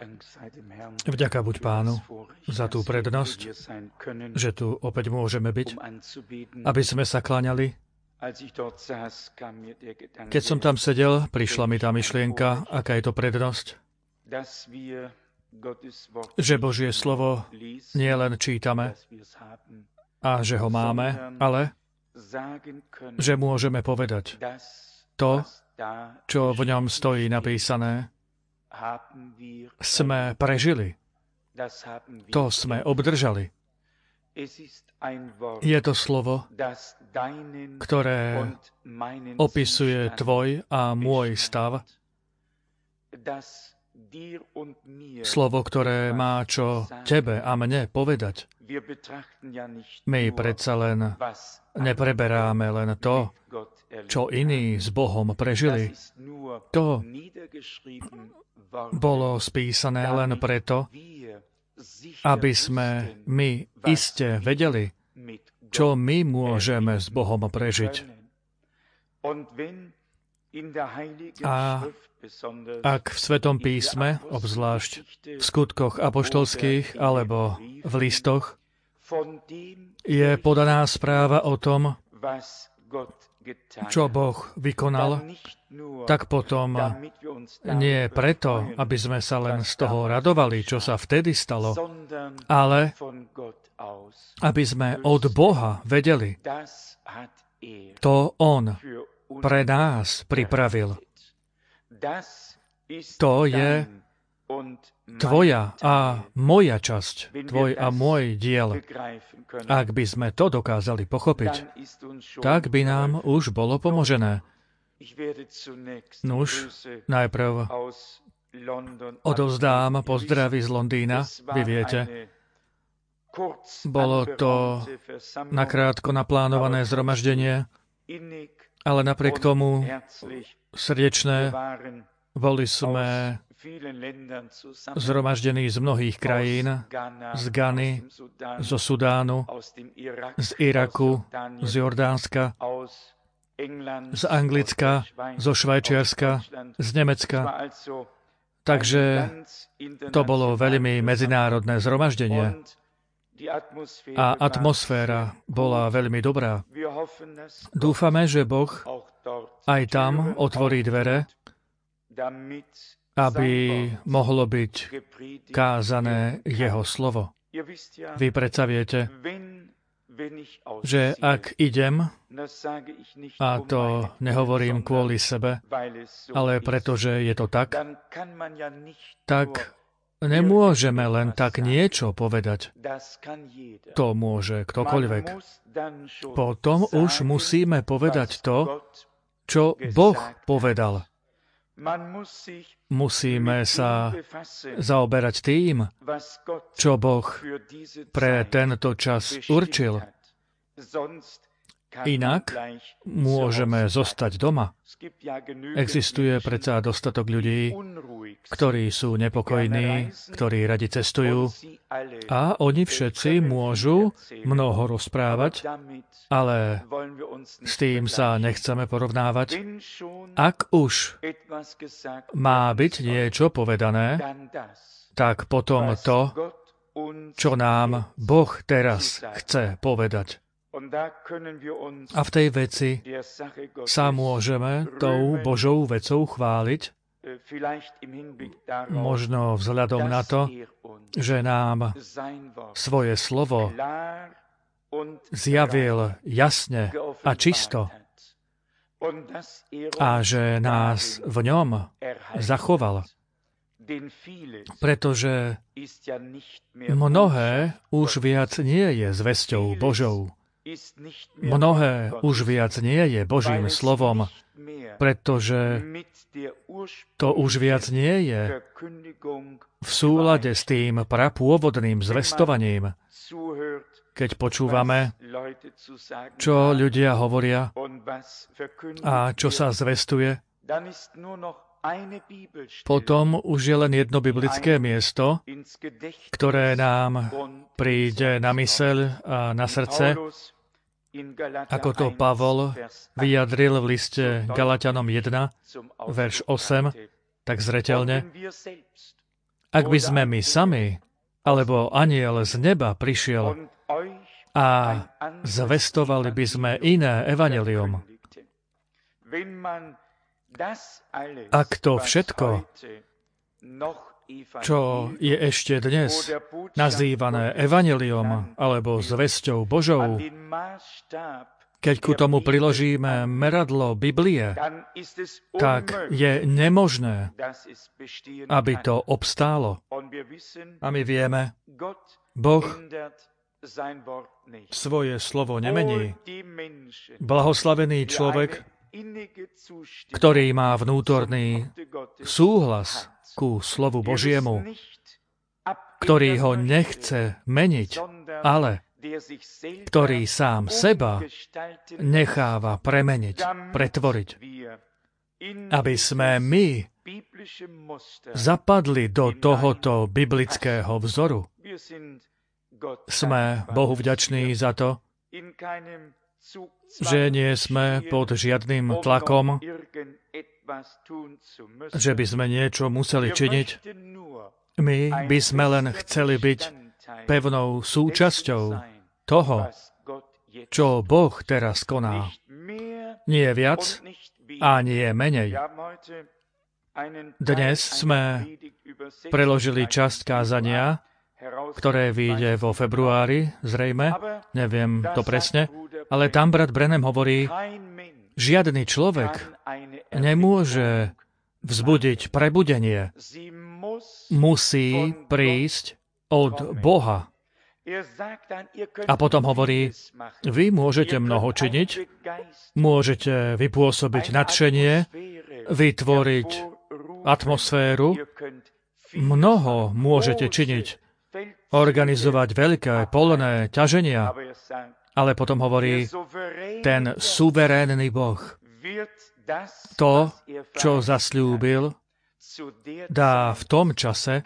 Vďaka buď Pánu za tú prednosť, že tu opäť môžeme byť, aby sme sa kláňali. Keď som tam sedel, prišla mi tá myšlienka, aká je to prednosť, že Božie slovo nie len čítame a že ho máme, ale že môžeme povedať to, čo v ňom stojí napísané, sme prežili. To sme obdržali. Je to slovo, ktoré opisuje tvoj a môj stav. Slovo, ktoré má čo tebe a mne povedať. My predsa len nepreberáme len to, čo iní s Bohom prežili. To bolo spísané len preto, aby sme my iste vedeli, čo my môžeme s Bohom prežiť. A ak v Svetom písme, obzvlášť v skutkoch apoštolských alebo v listoch, je podaná správa o tom, čo Boh vykonal, tak potom nie preto, aby sme sa len z toho radovali, čo sa vtedy stalo, ale aby sme od Boha vedeli, to On pre nás pripravil. To je tvoja a moja časť, tvoj a môj diel. Ak by sme to dokázali pochopiť, tak by nám už bolo pomožené. Nuž, najprv odovzdám pozdravy z Londýna. Vy viete, bolo to nakrátko naplánované zhromaždenie, ale napriek tomu srdečné. Boli sme zhromaždení z mnohých krajín, z Gany, zo Sudánu, z Iraku, z Jordánska, z Anglicka, zo Švajčiarska, z Nemecka. Takže to bolo veľmi medzinárodné zhromaždenie a atmosféra bola veľmi dobrá. Dúfame, že Boh aj tam otvorí dvere, aby mohlo byť kázané jeho slovo. Vy predsa viete, že ak idem, a to nehovorím kvôli sebe, ale pretože je to tak, tak nemôžeme len tak niečo povedať. To môže ktokoľvek. Potom už musíme povedať to, čo Boh povedal. Musíme sa zaoberať tým, čo Boh pre tento čas určil. Inak môžeme zostať doma. Existuje predsa dostatok ľudí, ktorí sú nepokojní, ktorí radi cestujú a oni všetci môžu mnoho rozprávať, ale s tým sa nechceme porovnávať. Ak už má byť niečo povedané, tak potom to, čo nám Boh teraz chce povedať. A v tej veci sa môžeme tou Božou vecou chváliť, možno vzhľadom na to, že nám svoje slovo zjavil jasne a čisto a že nás v ňom zachoval. Pretože mnohé už viac nie je zvesťou Božou. Mnohé už viac nie je Božím slovom, pretože to už viac nie je v súlade s tým prapôvodným zvestovaním. Keď počúvame, čo ľudia hovoria a čo sa zvestuje, potom už je len jedno biblické miesto, ktoré nám príde na myseľ a na srdce, ako to Pavol vyjadril v liste Galatianom 1, verš 8, tak zreteľne. Ak by sme my sami, alebo anjel z neba prišiel a zvestovali by sme iné evanjelium, ak to všetko, čo je ešte dnes nazývané evanjelium alebo zvesťou Božou, keď ku tomu priložíme meradlo Biblie, tak je nemožné, aby to obstálo. A my vieme, Boh svoje slovo nemení. Blahoslavený človek, ktorý má vnútorný súhlas ku slovu Božiemu, ktorý ho nechce meniť, ale ktorý sám seba necháva premeniť, pretvoriť, aby sme my zapadli do tohoto biblického vzoru. Sme Bohu vďační za to, že nie sme pod žiadnym tlakom, že by sme niečo museli činiť. My by sme len chceli byť pevnou súčasťou toho, čo Boh teraz koná. Nie viac a nie menej. Dnes sme preložili časť kázania, ktoré vyjde vo februári, zrejme, neviem to presne, ale tam brat Branham hovorí, žiadny človek nemôže vzbudiť prebudenie. Musí prísť od Boha. A potom hovorí, vy môžete mnoho činiť, môžete vypôsobiť nadšenie, vytvoriť atmosféru, mnoho môžete činiť, organizovať veľké polné ťaženia, ale potom hovorí, ten suverénny Boh, to, čo zasľúbil, dá v tom čase,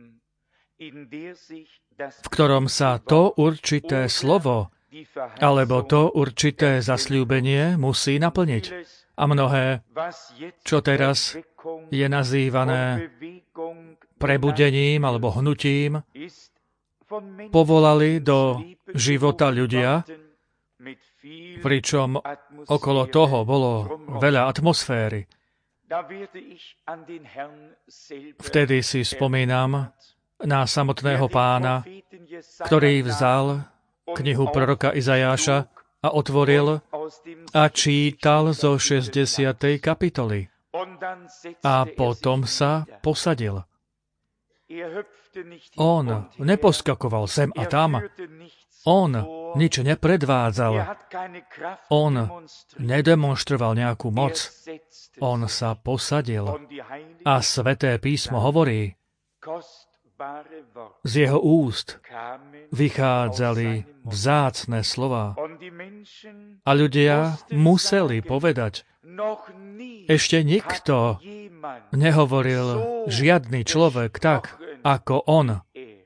v ktorom sa to určité slovo alebo to určité zasľúbenie musí naplniť. A mnohé, čo teraz je nazývané prebudením alebo hnutím, povolali do života ľudia, pričom okolo toho bolo veľa atmosféry. Vtedy si spomínam na samotného Pána, ktorý vzal knihu proroka Izajáša a otvoril a čítal zo 60. kapitoly. A potom sa posadil. On neposkakoval sem a tam. On nič nepredvádzal. On nedemonstroval nejakú moc. On sa posadil. A Sväté písmo hovorí, z jeho úst vychádzali vzácne slová. A ľudia museli povedať, ešte nikto nehovoril žiadny človek tak, ako on.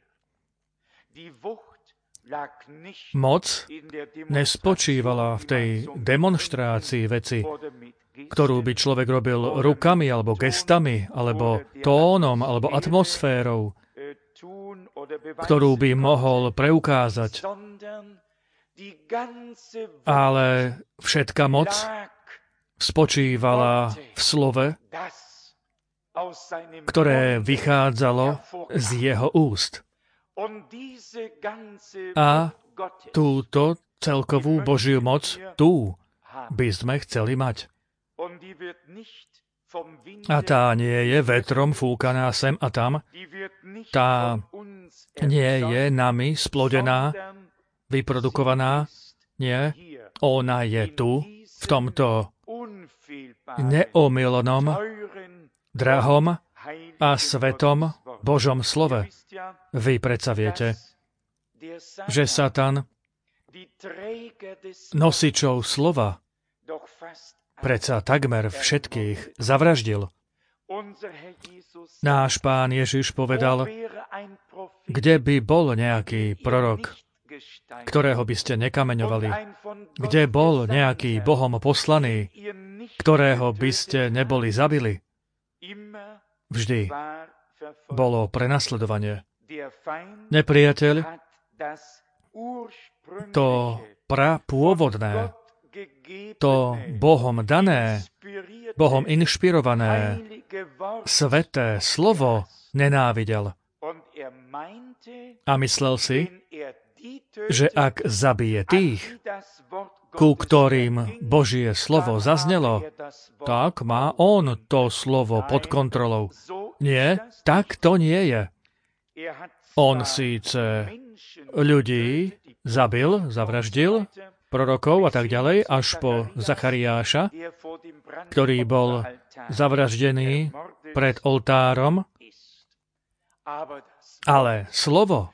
Moc nespočívala v tej demonštrácii veci, ktorú by človek robil rukami, alebo gestami, alebo tónom, alebo atmosférou, ktorú by mohol preukázať. Ale všetka moc spočívala v slove, ktoré vychádzalo z jeho úst. A túto celkovú Božiu moc tu by sme chceli mať. A tá nie je vetrom fúkaná sem a tam. Tá nie je nami splodená, vyprodukovaná. Nie. Ona je tu, v tomto neomylnom, drahom a svetom Božom slove. Vy predsa viete, že Satan nosičov slova predsa takmer všetkých zavraždil. Náš Pán Ježiš povedal, kde by bol nejaký prorok, ktorého by ste nekameňovali, kde bol nejaký Bohom poslaný, ktorého by ste neboli zabili. Vždy bolo prenasledovanie. Nepriateľ to prapôvodné, to Bohom dané, Bohom inšpirované, sveté slovo nenávidel. A myslel si, že ak zabije tých, ku ktorým Božie slovo zaznelo, tak má on to slovo pod kontrolou. Nie, tak to nie je. On síce ľudí zabil, zavraždil, prorokov a tak ďalej, až po Zachariáša, ktorý bol zavraždený pred oltárom, ale slovo,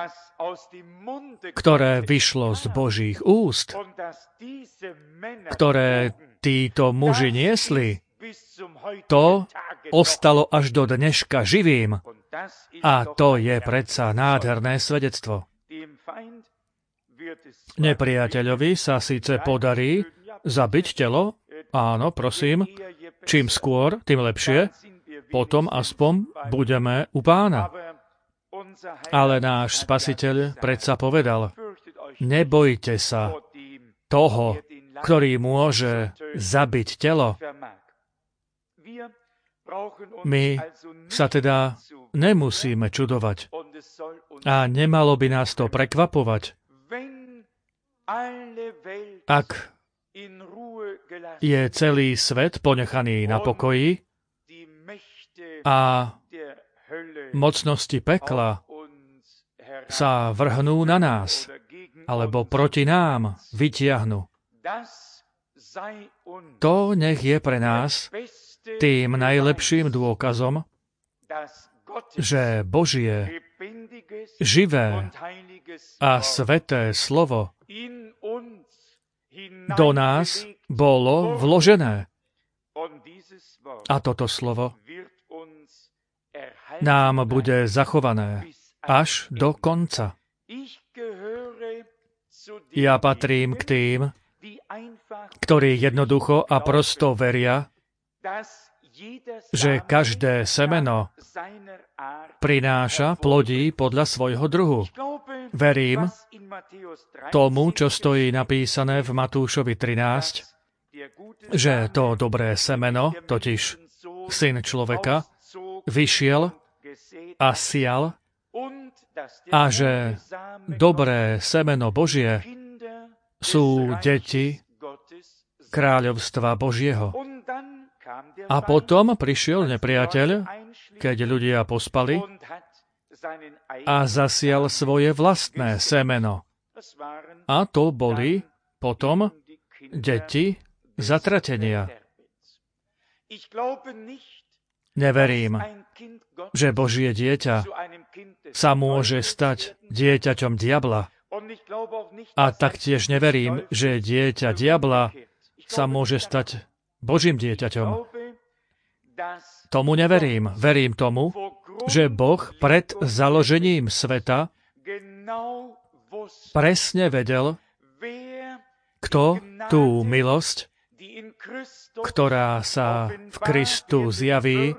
ktoré vyšlo z Božích úst, ktoré títo muži niesli, to ostalo až do dneška živým. A to je predsa nádherné svedectvo. Nepriateľovi sa síce podarí zabiť telo, áno, prosím, čím skôr, tým lepšie, potom aspoň budeme u Pána. Ale náš Spasiteľ predsa povedal, nebojte sa toho, ktorý môže zabiť telo. My sa teda nemusíme čudovať. A nemalo by nás to prekvapovať, ak je celý svet ponechaný na pokoji a mocnosti pekla sa vrhnú na nás, alebo proti nám vytiahnu. To nech je pre nás tým najlepším dôkazom, že Božie, živé a sveté slovo do nás bolo vložené. A toto slovo nám bude zachované až do konca. Ja patrím k tým, ktorí jednoducho a prosto veria, že každé semeno prináša plodí podľa svojho druhu. Verím tomu, čo stojí napísané v Matúšovi 13, že to dobré semeno, totiž Syn človeka, vyšiel a sial a že dobré semeno Božie sú deti kráľovstva Božieho. A potom prišiel nepriateľ, keď ľudia pospali, a zasial svoje vlastné semeno. A to boli potom deti zatratenia. Neverím, že Božie dieťa sa môže stať dieťaťom diabla. A taktiež neverím, že dieťa diabla sa môže stať Božím dieťaťom. Tomu neverím. Verím tomu, že Boh pred založením sveta presne vedel, kto tú milosť, ktorá sa v Kristu zjaví,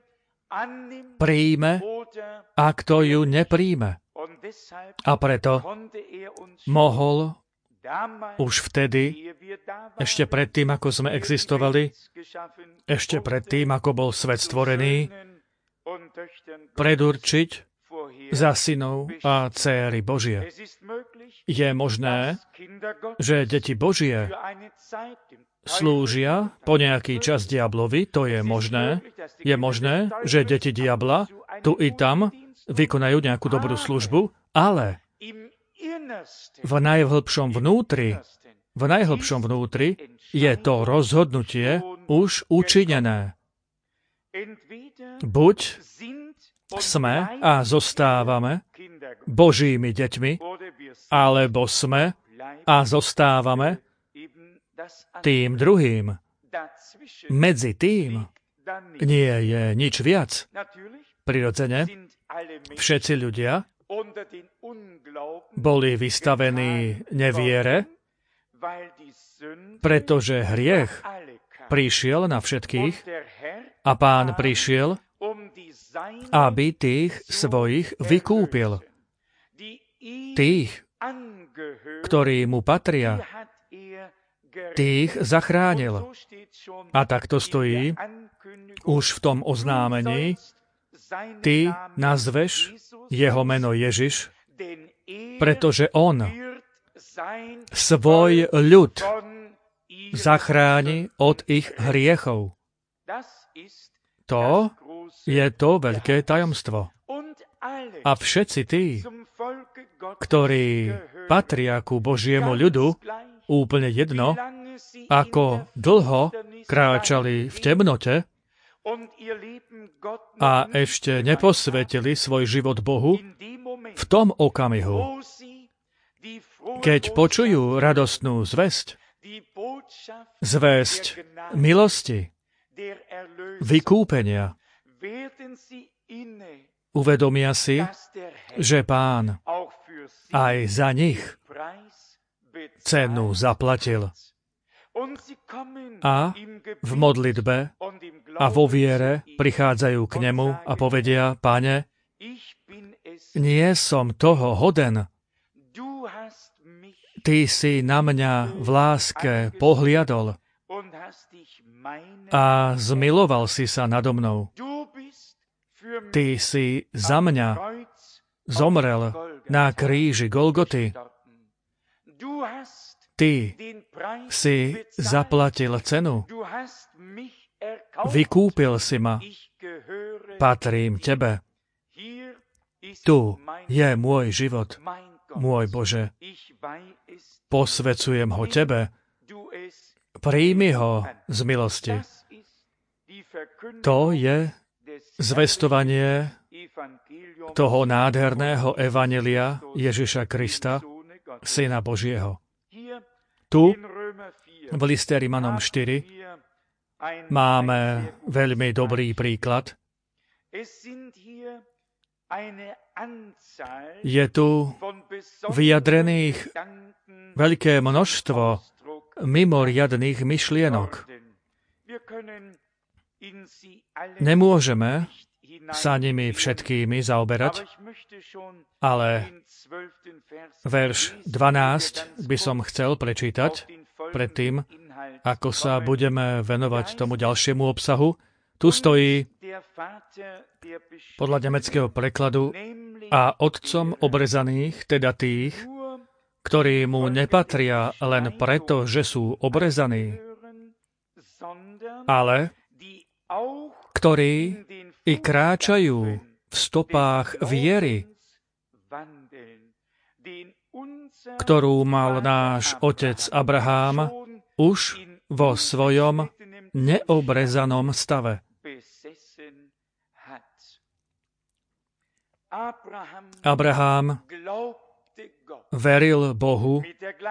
príjme a kto ju nepríjme. A preto mohol už vtedy, ešte predtým, ako sme existovali, ešte predtým, ako bol svet stvorený, predurčiť za synov a dcéry Božie. Je možné, že deti Božie slúžia po nejaký čas diablovi, to je možné. Je možné, že deti diabla tu i tam vykonajú nejakú dobrú službu, ale v najhlbšom vnútri je to rozhodnutie už učinené. Buď sme a zostávame Božími deťmi, alebo sme a zostávame tým druhým. Medzi tým nie je nič viac. Prirodzene, všetci ľudia boli vystavení neviere, pretože hriech prišiel na všetkých a Pán prišiel, aby tých svojich vykúpil. Tých, ktorí mu patria, tých zachránil. A tak to stojí už v tom oznámení. Ty nazveš jeho meno Ježiš, pretože on svoj ľud zachráni od ich hriechov. To je to veľké tajomstvo. A všetci tí, ktorí patria ku Božiemu ľudu, úplne jedno, ako dlho kráčali v temnote a ešte neposvetili svoj život Bohu, v tom okamihu, keď počujú radostnú zvesť, zvesť milosti, vykúpenia, uvedomia si, že Pán aj za nich cenu zaplatil. A v modlitbe a vo viere prichádzajú k nemu a povedia: Pane, nie som toho hoden. Ty si na mňa v láske pohliadol a zmiloval si sa nado mnou. Ty si za mňa zomrel na kríži Golgoty. Ty si zaplatil cenu. Vykúpil si ma. Patrím Tebe. Tu je môj život, môj Bože. Posvecujem ho Tebe. Príjmi ho z milosti. To je zvestovanie toho nádherného evanjelia Ježiša Krista, Syna Božieho. Tu, v liste Rimanom 4, máme veľmi dobrý príklad. Je tu vyjadrených veľké množstvo mimoriadnych myšlienok. Nemôžeme sa nimi všetkými zaoberať, ale verš 12 by som chcel prečítať predtým, ako sa budeme venovať tomu ďalšiemu obsahu. Tu stojí podľa nemeckého prekladu: a otcom obrezaných, teda tých, ktorí mu nepatria len preto, že sú obrezaní, ale ktorí i kráčajú v stopách viery, ktorú mal náš otec Abrahám už vo svojom neobrezanom stave. Abrahám veril Bohu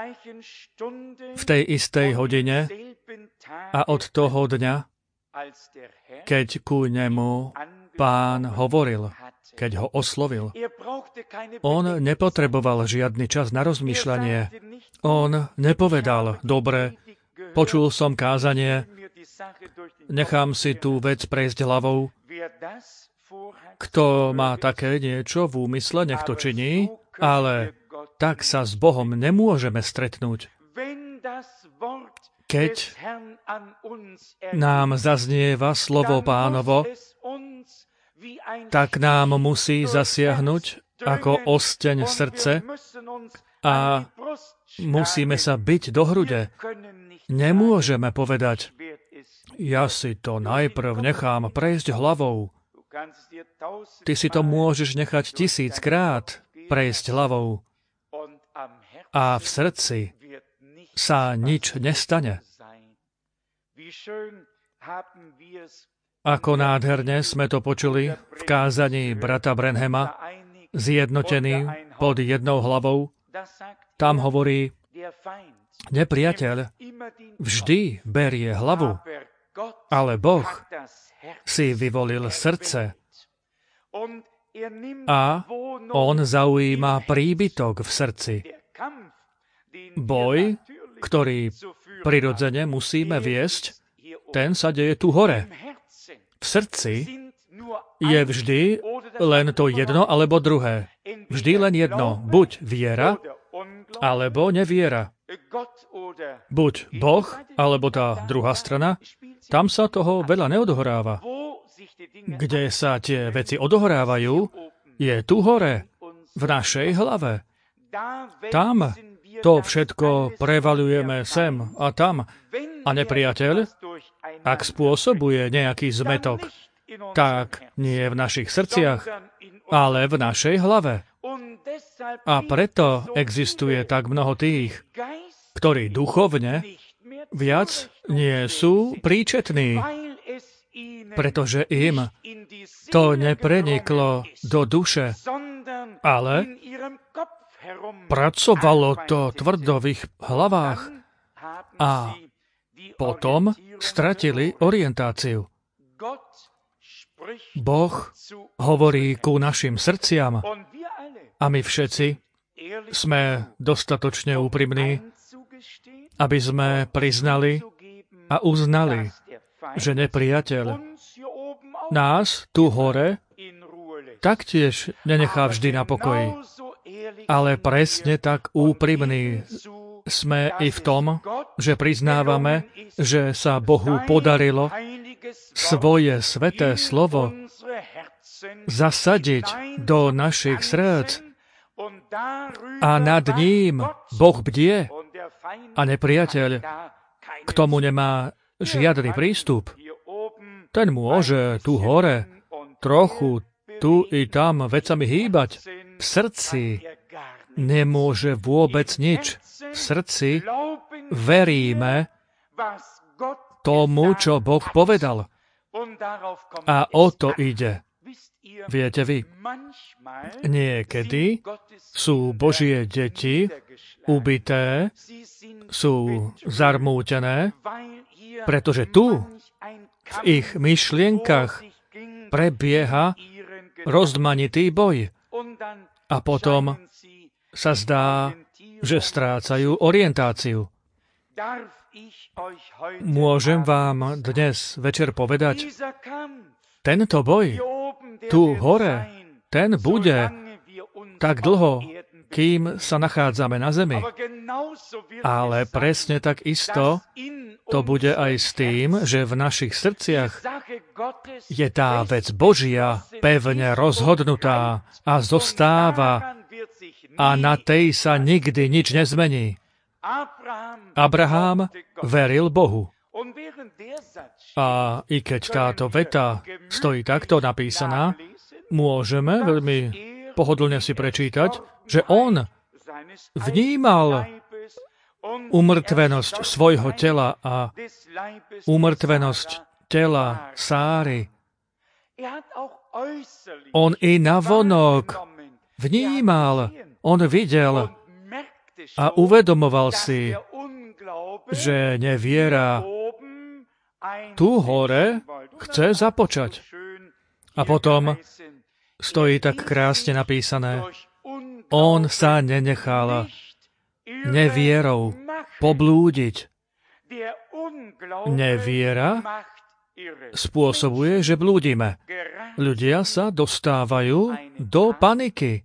v tej istej hodine a od toho dňa, keď ku nemu Pán hovoril, keď ho oslovil. On nepotreboval žiadny čas na rozmýšľanie. On nepovedal: dobre, počul som kázanie, nechám si tú vec prejsť hlavou. Kto má také niečo v úmysle, nech to činí, ale tak sa s Bohom nemôžeme stretnúť. Keď nám zaznieva slovo Pánovo, tak nám musí zasiahnuť ako osteň srdce a musíme sa biť do hrude. Nemôžeme povedať: ja si to najprv nechám prejsť hlavou. Ty si to môžeš nechať 1000-krát prejsť hlavou a v srdci sa nič nestane. Ako nádherne sme to počuli v kázaní brata Branhama, zjednotený pod jednou hlavou. Tam hovorí: nepriateľ vždy berie hlavu, ale Boh si vyvolil srdce a on zaujíma príbytok v srdci. Boj, ktorý prirodzene musíme viesť, ten sa deje tu hore. V srdci je vždy len to jedno alebo druhé. Vždy len jedno. Buď viera, alebo neviera. Buď Boh, alebo tá druhá strana. Tam sa toho veľa neodohráva. Kde sa tie veci odohrávajú, je tu hore, v našej hlave. Tam to všetko prevaľujeme sem a tam. A nepriateľ, ak spôsobuje nejaký zmetok, tak nie v našich srdciach, ale v našej hlave. A preto existuje tak mnoho tých, ktorí duchovne viac nie sú príčetní, pretože im to nepreniklo do duše, ale pracovalo to tvrdo v ich hlavách a potom stratili orientáciu. Boh hovorí ku našim srdciam a my všetci sme dostatočne úprimní, aby sme priznali a uznali, že nepriateľ nás tu hore taktiež nenechá vždy na pokoji. Ale presne tak úprimní sme i v tom, že priznávame, že sa Bohu podarilo svoje sveté slovo zasadiť do našich srdc a nad ním Boh bdie a nepriateľ k tomu nemá žiadny prístup. Ten môže tu hore trochu tu i tam vecami hýbať. V srdci nemôže vôbec nič. V srdci veríme tomu, čo Boh povedal. A o to ide. Viete vy, niekedy sú Božie deti ubité, sú zarmútené, pretože tu v ich myšlienkach prebieha rozmanitý boj. A potom sa zdá, že strácajú orientáciu. Môžem vám dnes večer povedať, tento boj tu hore, ten bude tak dlho, kým sa nachádzame na zemi. Ale presne tak isto to bude aj s tým, že v našich srdciach je tá vec Božia pevne rozhodnutá a zostáva a na tej sa nikdy nič nezmení. Abraham veril Bohu. A i keď táto veta stojí takto napísaná, môžeme veľmi pohodlne si prečítať, že on vnímal umrtvenosť svojho tela a umrtvenosť tela Sáry. On i navonok vnímal, on videl a uvedomoval si, že neviera tu hore chce započať. A potom stojí tak krásne napísané, on sa nenechal nevierou poblúdiť. Neviera spôsobuje, že blúdime. Ľudia sa dostávajú do paniky.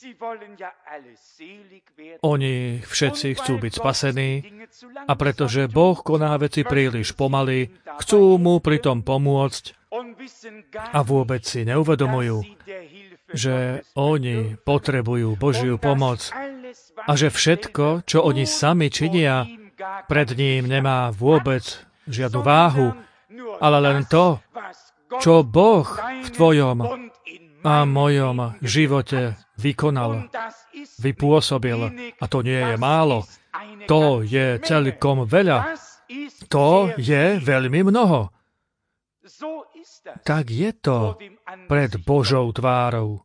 Oni všetci chcú byť spasení a pretože Boh koná veci príliš pomaly, chcú mu pritom pomôcť a vôbec si neuvedomujú, že oni potrebujú Božiu pomoc a že všetko, čo oni sami činia, pred ním nemá vôbec žiadnu váhu, ale len to, čo Boh v tvojom a mojom živote vykonal, vypôsobil. A to nie je málo. To je celkom veľa. To je veľmi mnoho. Tak je to pred Božou tvárou.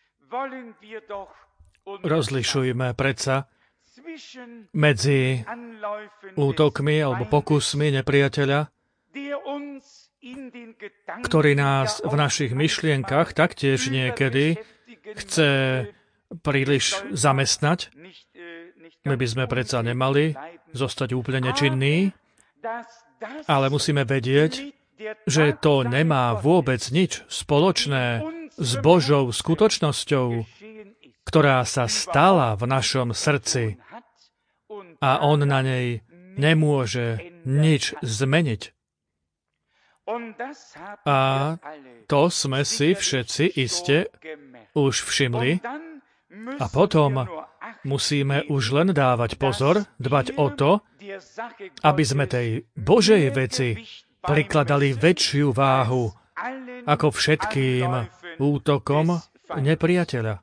Rozlišujme predsa medzi útokmi alebo pokusmi nepriateľa, ktorý nás v našich myšlienkach taktiež niekedy chce príliš zamestnať. My by sme predsa nemali zostať úplne nečinní, ale musíme vedieť, že to nemá vôbec nič spoločné s Božou skutočnosťou, ktorá sa stala v našom srdci a on na nej nemôže nič zmeniť. A to sme si všetci iste už všimli a potom musíme už len dávať pozor, dbať o to, aby sme tej Božej veci prikladali väčšiu váhu ako všetkým útokom nepriateľa.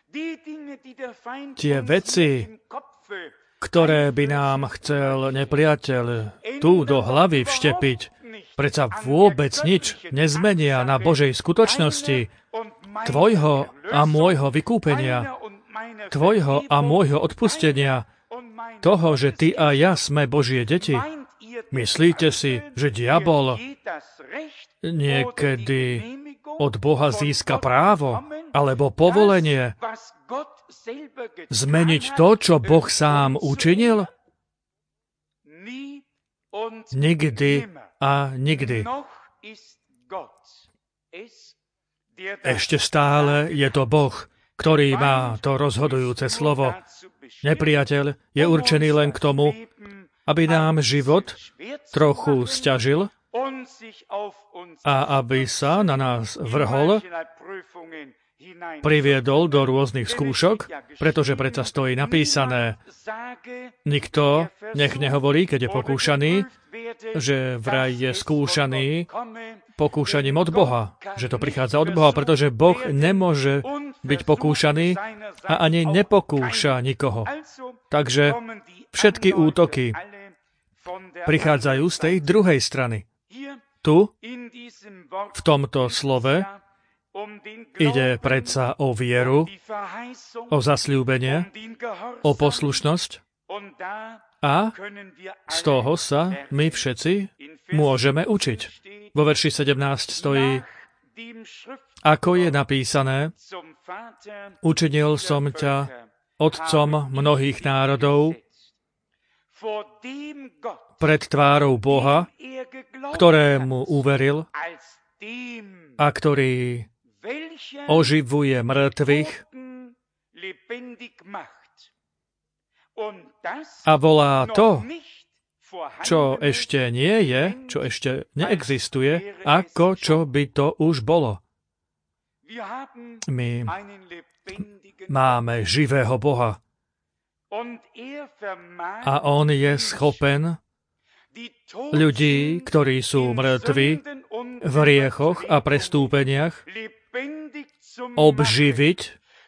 Tie veci, ktoré by nám chcel nepriateľ tu do hlavy vštepiť, predsa vôbec nič nezmenia na Božej skutočnosti, tvojho a môjho vykúpenia, tvojho a môjho odpustenia, toho, že ty a ja sme Božie deti. Myslíte si, že diabol niekedy od Boha získa právo alebo povolenie zmeniť to, čo Boh sám učinil? Nikdy a nikdy. Ešte stále je to Boh, ktorý má to rozhodujúce slovo. Nepriateľ je určený len k tomu, aby nám život trochu sťažil a aby sa na nás vrhol, priviedol do rôznych skúšok, pretože predsa stojí napísané, nikto nech nehovorí, keď je pokúšaný, že vraj je skúšaný pokúšaním od Boha, že to prichádza od Boha, pretože Boh nemôže byť pokúšaný a ani nepokúša nikoho. Takže všetky útoky prichádzajú z tej druhej strany. Tu, v tomto slove, ide predsa o vieru, o zasľúbenie, o poslušnosť a z toho sa my všetci môžeme učiť. Vo verši 17 stojí, ako je napísané, učinil som ťa otcom mnohých národov pred tvárou Boha, ktorému uveril a ktorý oživuje mŕtvych a volá to, čo ešte nie je, čo ešte neexistuje, ako čo by to už bolo. My máme živého Boha a on je schopen ľudí, ktorí sú mŕtvi v hriechoch a prestúpeniach, obživiť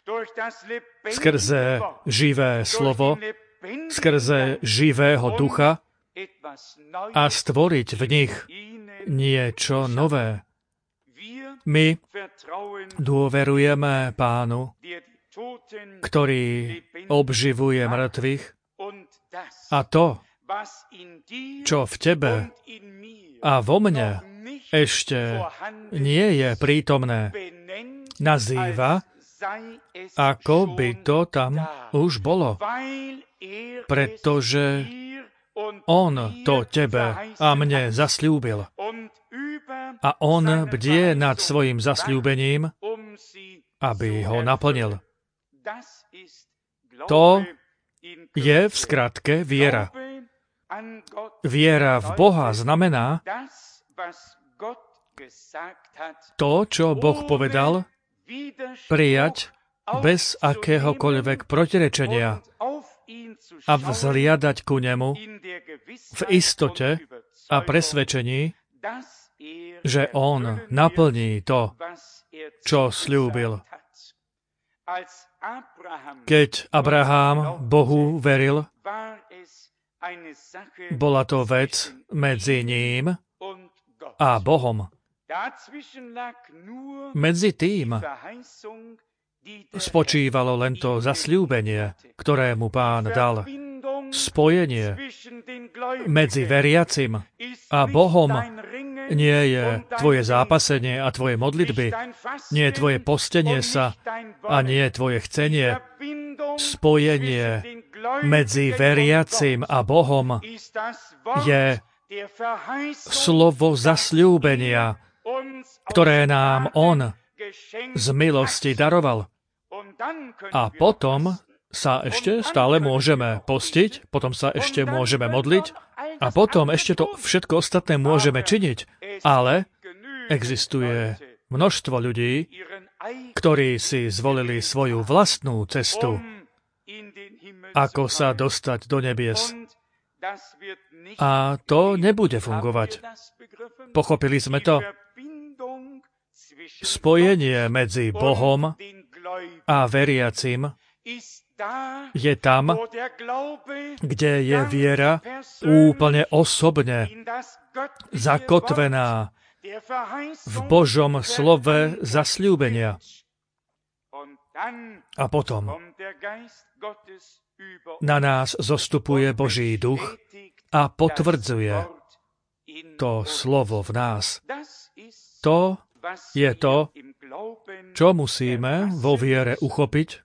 skrze živé slovo, skrze živého ducha a stvoriť v nich niečo nové. My dôverujeme Pánu, ktorý obživuje mŕtvych a to, čo v tebe a vo mne ešte nie je prítomné, nazýva, ako by to tam už bolo. Pretože on to tebe a mne zasľúbil. A on bdie nad svojim zasľúbením, aby ho naplnil. To je v skratke viera. Viera v Boha znamená to, čo Boh povedal, prijať bez akéhokoľvek protirečenia a vzhliadať ku nemu v istote a presvedčení, že on naplní to, čo sľúbil. Keď Abraham Bohu veril, bola to vec medzi ním a Bohom. Medzi tým spočívalo len to zasľúbenie, ktoré mu Pán dal. Spojenie medzi veriacim a Bohom nie je tvoje zápasenie a tvoje modlitby, nie je tvoje postenie sa a nie je tvoje chcenie. Spojenie medzi veriacim a Bohom je slovo zasľúbenia, ktoré nám on z milosti daroval. A potom sa ešte stále môžeme postiť, potom sa ešte môžeme modliť a potom ešte to všetko ostatné môžeme činiť. Ale existuje množstvo ľudí, ktorí si zvolili svoju vlastnú cestu, ako sa dostať do nebies. A to nebude fungovať. Pochopili sme to? Spojenie medzi Bohom a veriacim je tam, kde je viera úplne osobne zakotvená v Božom slove zasľúbenia. A potom na nás zostupuje Boží duch a potvrdzuje to slovo v nás. To je to, čo musíme vo viere uchopiť,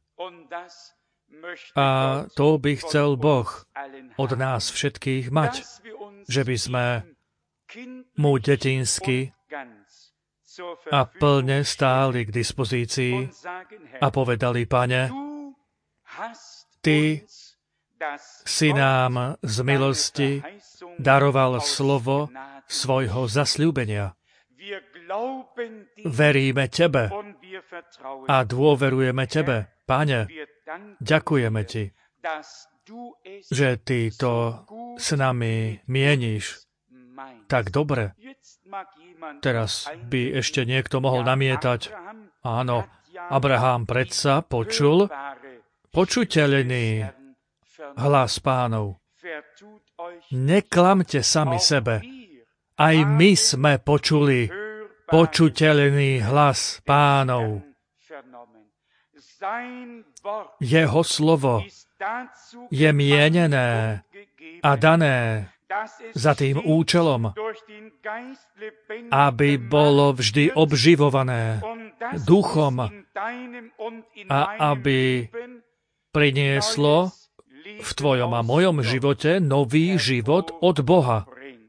a to by chcel Boh od nás všetkých mať, že by sme mu detinsky a plne stáli k dispozícii a povedali: Pane, Ty si nám z milosti daroval slovo svojho zasľúbenia. Veríme Tebe a dôverujeme Tebe. Pane, ďakujeme Ti, že Ty to s nami mieníš tak dobre. Teraz by ešte niekto mohol namietať: áno, Abraham predsa počul počuteľný hlas Pánov. Neklamte sami sebe. Aj my sme počuli počuteľný hlas Pánov. Jeho slovo je mienené a dané za tým účelom, aby bolo vždy obživované duchom a aby prinieslo v tvojom a mojom živote nový život od Boha.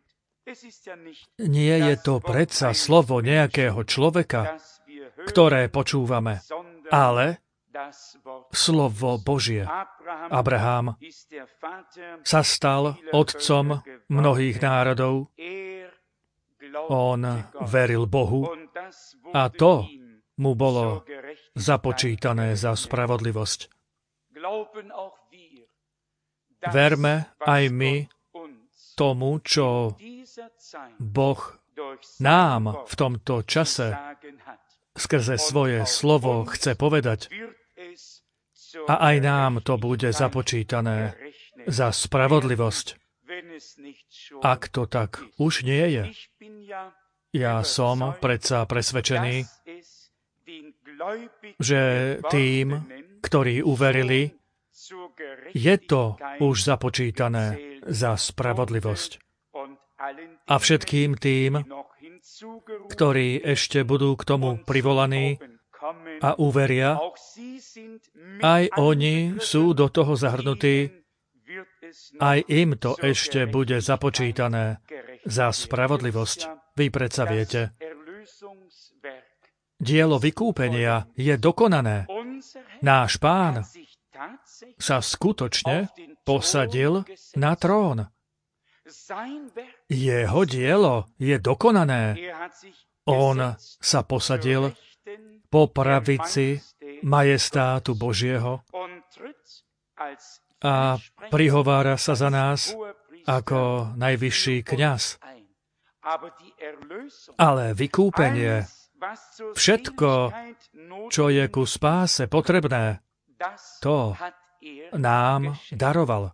Nie je to predsa slovo nejakého človeka, ktoré počúvame, ale slovo Božie. Abraham sa stal otcom mnohých národov. On veril Bohu a to mu bolo započítané za spravodlivosť. Verme aj my tomu, čo Boh nám v tomto čase skrze svoje slovo chce povedať. A aj nám to bude započítané za spravodlivosť. Ak to tak už nie je, ja som predsa presvedčený, že tým, ktorí uverili, je to už započítané za spravodlivosť. A všetkým tým, ktorí ešte budú k tomu privolaní a uveria, aj oni sú do toho zahrnutí, aj im to ešte bude započítané za spravodlivosť. Vy predsa viete, dielo vykúpenia je dokonané. Náš Pán sa skutočne posadil na trón. Jeho dielo je dokonané. On sa posadil po pravici majestátu Božieho a prihovára sa za nás ako najvyšší kňaz. Ale vykúpenie, všetko, čo je ku spáse potrebné, to nám daroval.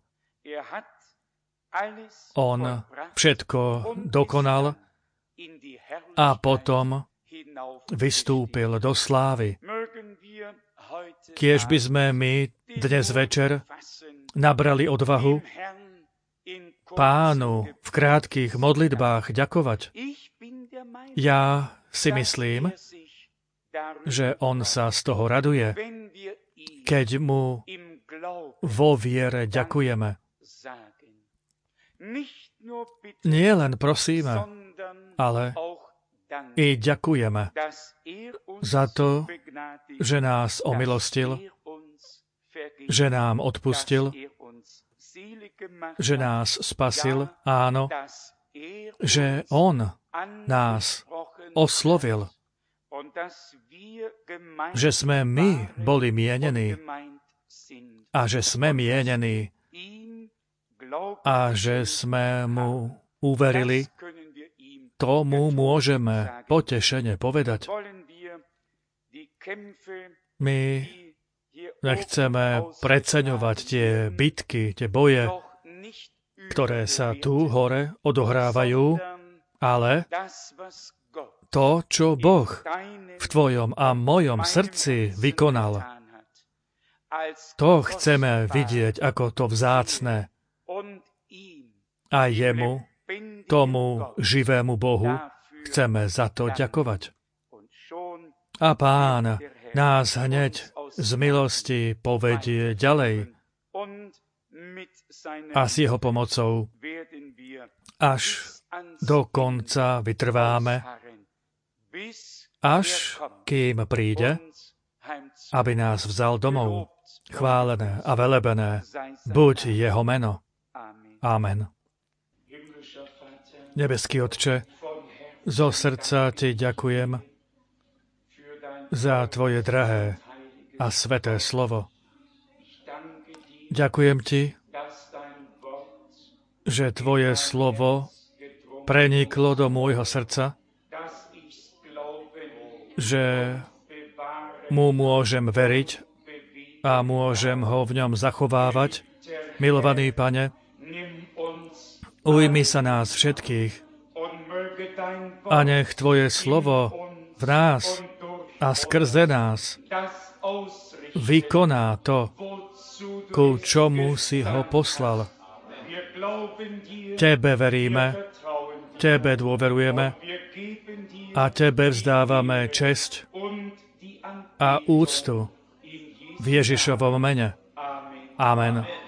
On všetko dokonal a potom vystúpil do slávy. Kiež by sme my dnes večer nabrali odvahu Pánu v krátkych modlitbách ďakovať. Ja si myslím, že on sa z toho raduje, keď mu vo viere ďakujeme. nie len prosíme, ale i ďakujeme za to, že nás omilostil, že nám odpustil, že nás spasil, áno, že on nás oslovil, že sme my boli mienení a že sme mienení a že sme mu uverili, tomu môžeme potešene povedať. My nechceme preceňovať tie bitky, tie boje, ktoré sa tu hore odohrávajú, ale to, čo Boh v tvojom a mojom srdci vykonal, to chceme vidieť ako to vzácne. A jemu, tomu živému Bohu, chceme za to ďakovať. A Pán nás hneď z milosti povedie ďalej a s jeho pomocou až do konca vytrváme, až kým príde, aby nás vzal domov. Chválené a velebené buď jeho meno. Amen. Nebeský Otče, zo srdca ti ďakujem za tvoje drahé a sveté slovo. Ďakujem ti, že tvoje slovo preniklo do môjho srdca, že mu môžem veriť a môžem ho v ňom zachovávať. Milovaný Pane, ujmi sa nás všetkých a nech tvoje slovo v nás a skrze nás vykoná to, ku čomu si ho poslal. Tebe veríme, tebe dôverujeme a tebe vzdávame česť a úctu v Ježišovom mene. Amen.